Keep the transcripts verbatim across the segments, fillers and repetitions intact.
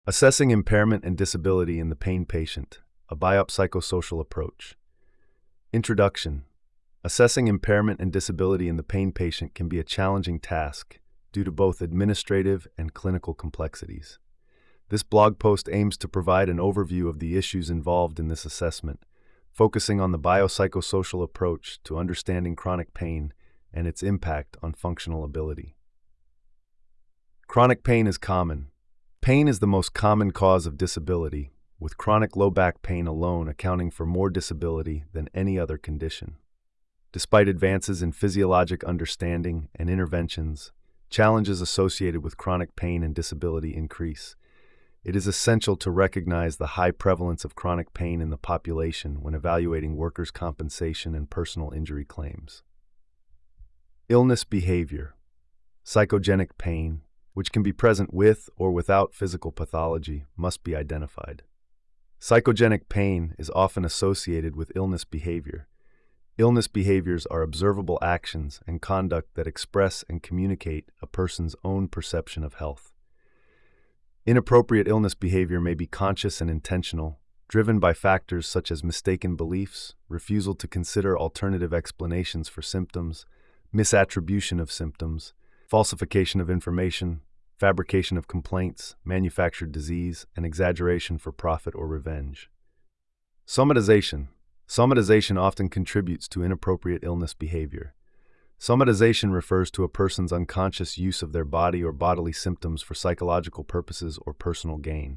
Assessing impairment and disability in the pain patient, a biopsychosocial approach. Introduction. Assessing impairment and disability in the pain patient can be a challenging task due to both administrative and clinical complexities. This blog post aims to provide an overview of the issues involved in this assessment, focusing on the biopsychosocial approach to understanding chronic pain and its impact on functional ability. Chronic pain is common. Pain is the most common cause of disability, with chronic low back pain alone accounting for more disability than any other condition. Despite advances in physiologic understanding and interventions, challenges associated with chronic pain and disability increase. It is essential to recognize the high prevalence of chronic pain in the population when evaluating workers' compensation and personal injury claims. Illness behavior. Psychogenic pain, which can be present with or without physical pathology, must be identified. Psychogenic pain is often associated with illness behavior. Illness behaviors are observable actions and conduct that express and communicate a person's own perception of health. Inappropriate illness behavior may be conscious and intentional, driven by factors such as mistaken beliefs, refusal to consider alternative explanations for symptoms, misattribution of symptoms, falsification of information, fabrication of complaints, manufactured disease, and exaggeration for profit or revenge. Somatization. Somatization often contributes to inappropriate illness behavior. Somatization refers to a person's unconscious use of their body or bodily symptoms for psychological purposes or personal gain.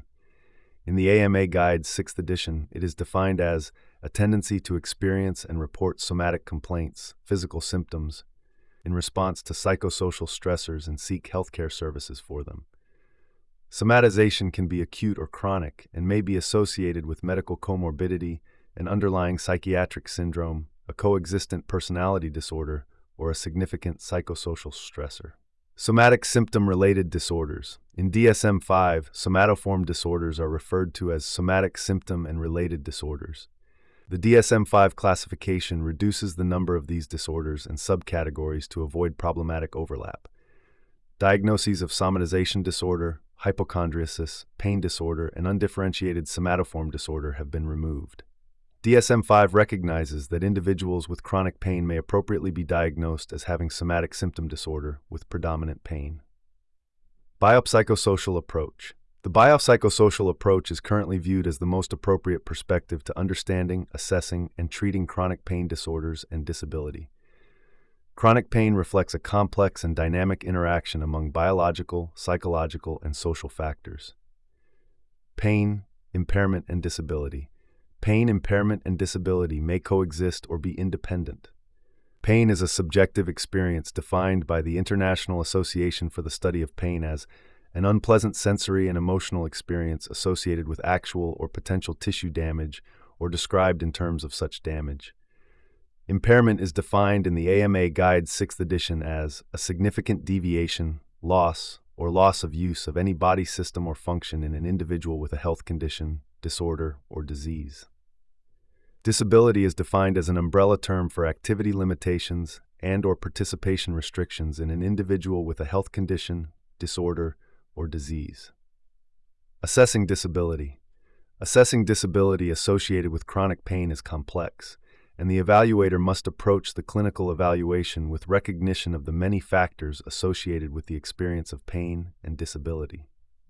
In the A M A Guide sixth edition, it is defined as a tendency to experience and report somatic complaints, physical symptoms, in response to psychosocial stressors and seek healthcare services for them. Somatization can be acute or chronic and may be associated with medical comorbidity, an underlying psychiatric syndrome, a coexistent personality disorder, or a significant psychosocial stressor. Somatic symptom-related disorders. In D S M five, somatoform disorders are referred to as somatic symptom and related disorders. The D S M five classification reduces the number of these disorders and subcategories to avoid problematic overlap. Diagnoses of somatization disorder, hypochondriasis, pain disorder, and undifferentiated somatoform disorder have been removed. D S M five recognizes that individuals with chronic pain may appropriately be diagnosed as having somatic symptom disorder with predominant pain. Biopsychosocial approach. The biopsychosocial approach is currently viewed as the most appropriate perspective to understanding, assessing, and treating chronic pain disorders and disability. Chronic pain reflects a complex and dynamic interaction among biological, psychological, and social factors. Pain, impairment, and disability. Pain, impairment, and disability may coexist or be independent. Pain is a subjective experience defined by the International Association for the Study of Pain as an unpleasant sensory and emotional experience associated with actual or potential tissue damage or described in terms of such damage. Impairment is defined in the A M A Guide sixth edition as a significant deviation, loss, or loss of use of any body system or function in an individual with a health condition, disorder, or disease. Disability is defined as an umbrella term for activity limitations and or participation restrictions in an individual with a health condition, disorder, or disease. Assessing disability. Assessing disability associated with chronic pain is complex, and the evaluator must approach the clinical evaluation with recognition of the many factors associated with the experience of pain and disability.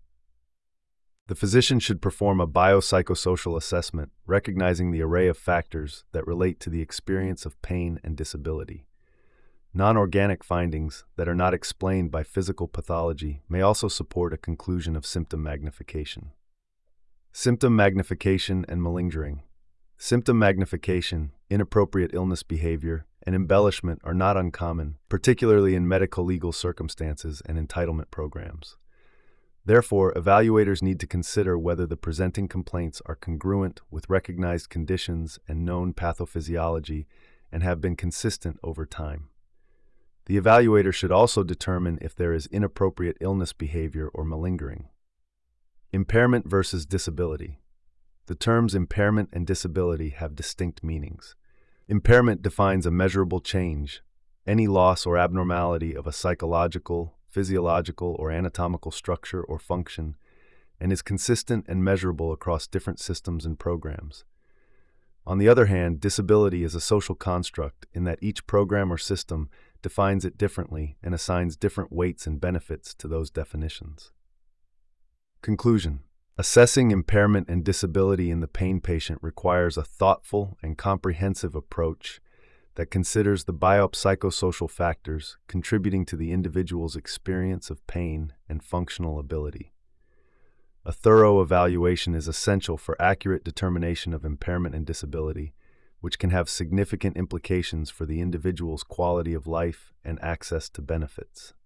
The physician should perform a biopsychosocial assessment, recognizing the array of factors that relate to the experience of pain and disability. Non-organic findings that are not explained by physical pathology may also support a conclusion of symptom magnification. Symptom magnification and malingering. Symptom magnification, inappropriate illness behavior, and embellishment are not uncommon, particularly in medical legal circumstances and entitlement programs. Therefore, evaluators need to consider whether the presenting complaints are congruent with recognized conditions and known pathophysiology and have been consistent over time. The evaluator should also determine if there is inappropriate illness behavior or malingering. Impairment versus disability. The terms impairment and disability have distinct meanings. Impairment defines a measurable change, any loss or abnormality of a psychological, physiological, or anatomical structure or function, and is consistent and measurable across different systems and programs. On the other hand, disability is a social construct in that each program or system defines it differently and assigns different weights and benefits to those definitions. Conclusion: assessing impairment and disability in the pain patient requires a thoughtful and comprehensive approach that considers the biopsychosocial factors contributing to the individual's experience of pain and functional ability. A thorough evaluation is essential for accurate determination of impairment and disability, which can have significant implications for the individual's quality of life and access to benefits.